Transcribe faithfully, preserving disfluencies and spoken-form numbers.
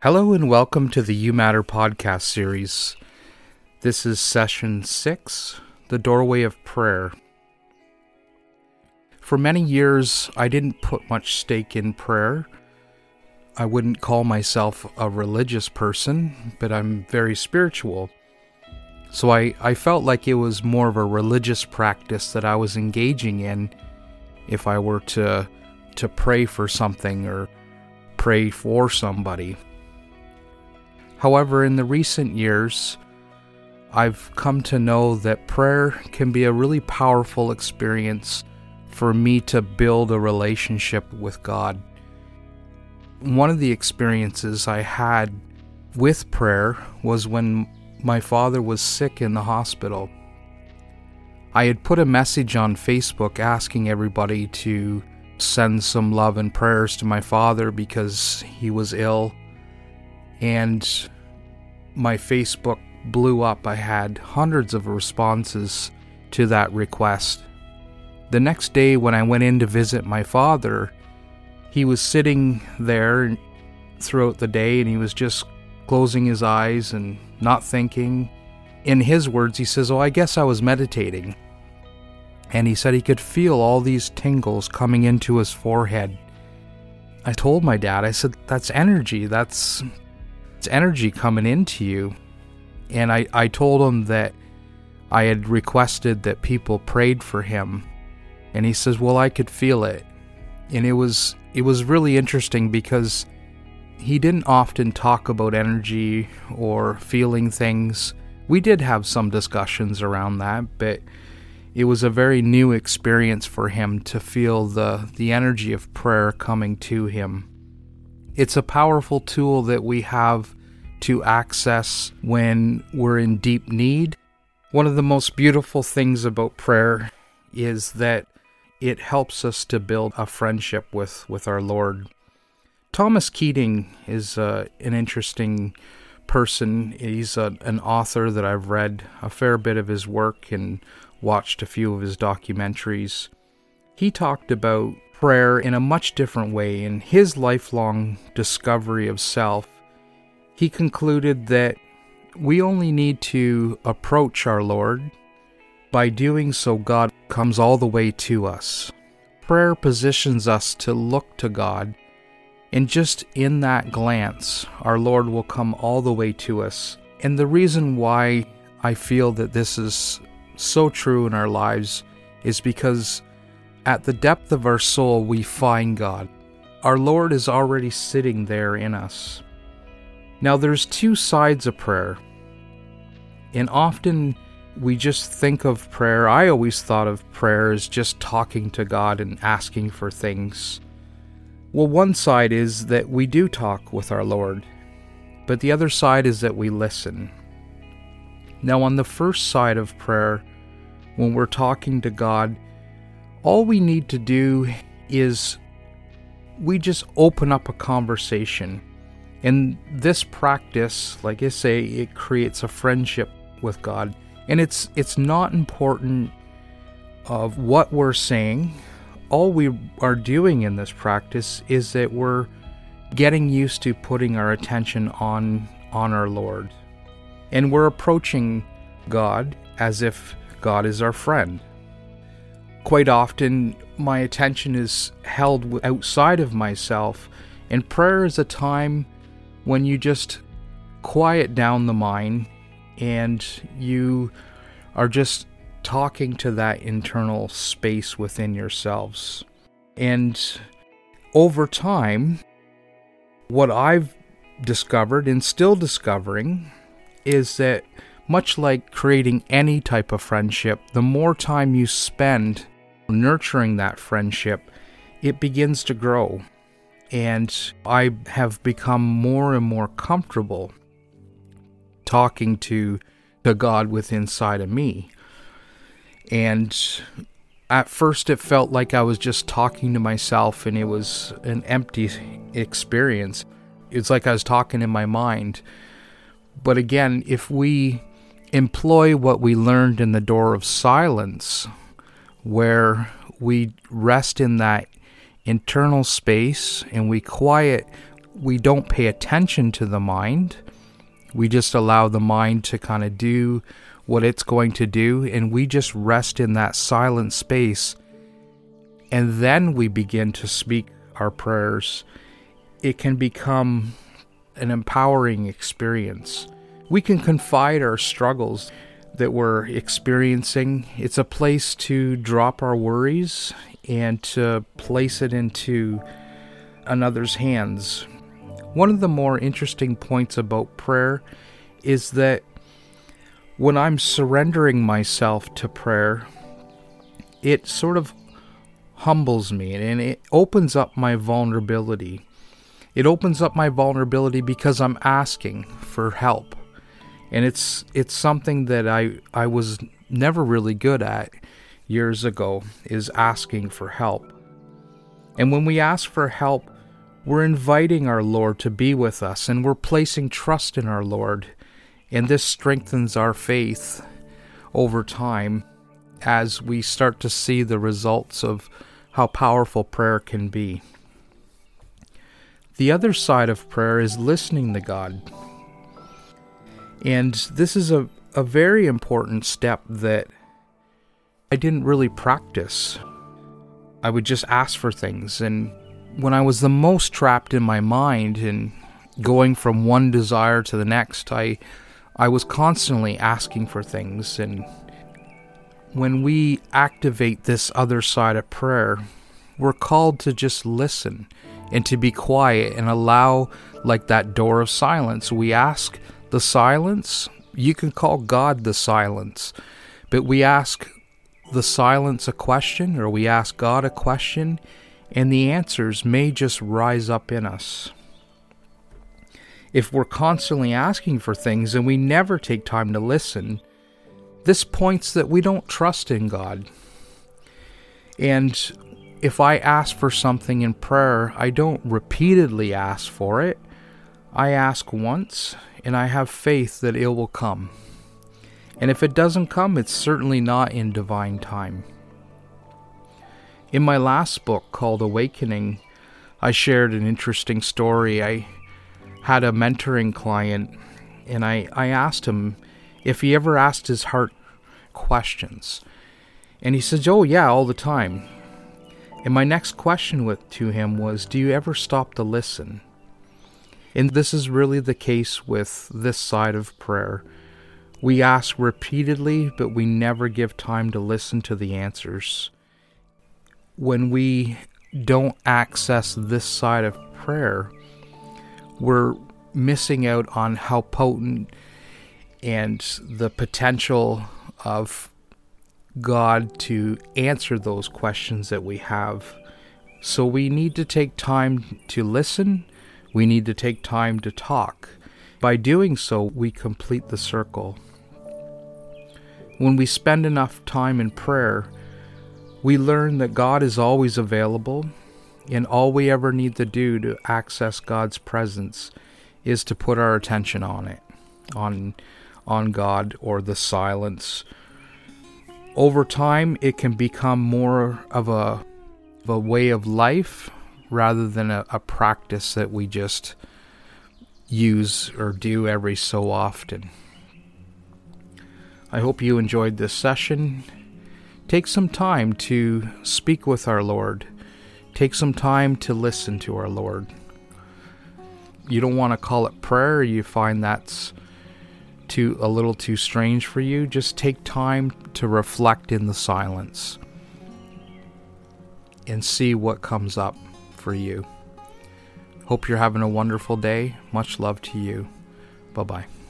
Hello and welcome to the You Matter podcast series. This is session six, The Doorway of Prayer. For many years, I didn't put much stake in prayer. I wouldn't call myself a religious person, but I'm very spiritual. So I, I felt like it was more of a religious practice that I was engaging in if I were to, to pray for something or pray for somebody. However, in the recent years, I've come to know that prayer can be a really powerful experience for me to build a relationship with God. One of the experiences I had with prayer was when my father was sick in the hospital. I had put a message on Facebook asking everybody to send some love and prayers to my father because he was ill. And my Facebook blew up. I had hundreds of responses to that request. The next day when I went in to visit my father, he was sitting there throughout the day and he was just closing his eyes and not thinking. In his words, he says, "Oh, I guess I was meditating." And he said he could feel all these tingles coming into his forehead. I told my dad, I said, that's energy. That's It's energy coming into you. And I, I told him that I had requested that people prayed for him. And he says, well, I could feel it. And it was it was really interesting because he didn't often talk about energy or feeling things. We did have some discussions around that, but it was a very new experience for him to feel the, the energy of prayer coming to him. It's a powerful tool that we have to access when we're in deep need. One of the most beautiful things about prayer is that it helps us to build a friendship with, with our Lord. Thomas Keating is uh, an interesting person. He's a, an author that I've read a fair bit of his work and watched a few of his documentaries. He talked about prayer in a much different way. In his lifelong discovery of self, he concluded that we only need to approach our Lord. By doing so, God comes all the way to us. Prayer positions us to look to God, and just in that glance, our Lord will come all the way to us. And the reason why I feel that this is so true in our lives is because at the depth of our soul, we find God. Our Lord is already sitting there in us. Now, there's two sides of prayer. And often we just think of prayer. I always thought of prayer as just talking to God and asking for things. Well, one side is that we do talk with our Lord, but the other side is that we listen. Now, on the first side of prayer, when we're talking to God, all we need to do is we just open up a conversation. And this practice, like I say, it creates a friendship with God. And it's it's not important of what we're saying. All we are doing in this practice is that we're getting used to putting our attention on, on our Lord. And we're approaching God as if God is our friend. Quite often, my attention is held outside of myself, and prayer is a time when you just quiet down the mind and you are just talking to that internal space within yourselves. And over time, what I've discovered and still discovering is that much like creating any type of friendship, the more time you spend nurturing that friendship, it begins to grow. And I have become more and more comfortable talking to the God within inside of me. And at first it felt like I was just talking to myself and it was an empty experience. It's like I was talking in my mind. But again, if we employ what we learned in the door of silence, where we rest in that internal space and we quiet we don't pay attention to the mind. We just allow the mind to kind of do what it's going to do, and we just rest in that silent space, and then we begin to speak our prayers. It can become an empowering experience. We can confide our struggles that we're experiencing. It's a place to drop our worries and to place it into another's hands. One of the more interesting points about prayer is that when I'm surrendering myself to prayer, it sort of humbles me and it opens up my vulnerability. It opens up my vulnerability because I'm asking for help. And it's it's something that I, I was never really good at years ago, is asking for help. And when we ask for help, we're inviting our Lord to be with us, and we're placing trust in our Lord. And this strengthens our faith over time as we start to see the results of how powerful prayer can be. The other side of prayer is listening to God. And this is a, a very important step that I didn't really practice. I would just ask for things, and when I was the most trapped in my mind and going from one desire to the next, I I was constantly asking for things. And when we activate this other side of prayer, we're called to just listen and to be quiet and allow, like that door of silence. We ask the silence. You can call God the silence, but we ask the silence a question, or we ask God a question, and the answers may just rise up in us. If we're constantly asking for things and we never take time to listen, this points that we don't trust in God. And if I ask for something in prayer, I don't repeatedly ask for it. I ask once, and I have faith that it will come. And if it doesn't come, it's certainly not in divine time. In my last book called Awakening, I shared an interesting story. I had a mentoring client, and I, I asked him if he ever asked his heart questions. And he says, oh yeah, all the time. And my next question with to him was, do you ever stop to listen? And this is really the case with this side of prayer. We ask repeatedly, but we never give time to listen to the answers. When we don't access this side of prayer, we're missing out on how potent and the potential of God to answer those questions that we have. So we need to take time to listen. We need to take time to talk. By doing so, we complete the circle. When we spend enough time in prayer, we learn that God is always available, and all we ever need to do to access God's presence is to put our attention on it, on, on God or the silence. Over time, it can become more of a, of a way of life rather than a, a practice that we just use or do every so often. I hope you enjoyed this session. Take some time to speak with our Lord. Take some time to listen to our Lord. You don't want to call it prayer, you find that's too a little too strange for you. Just take time to reflect in the silence and see what comes up for you. Hope you're having a wonderful day. Much love to you. Bye-bye.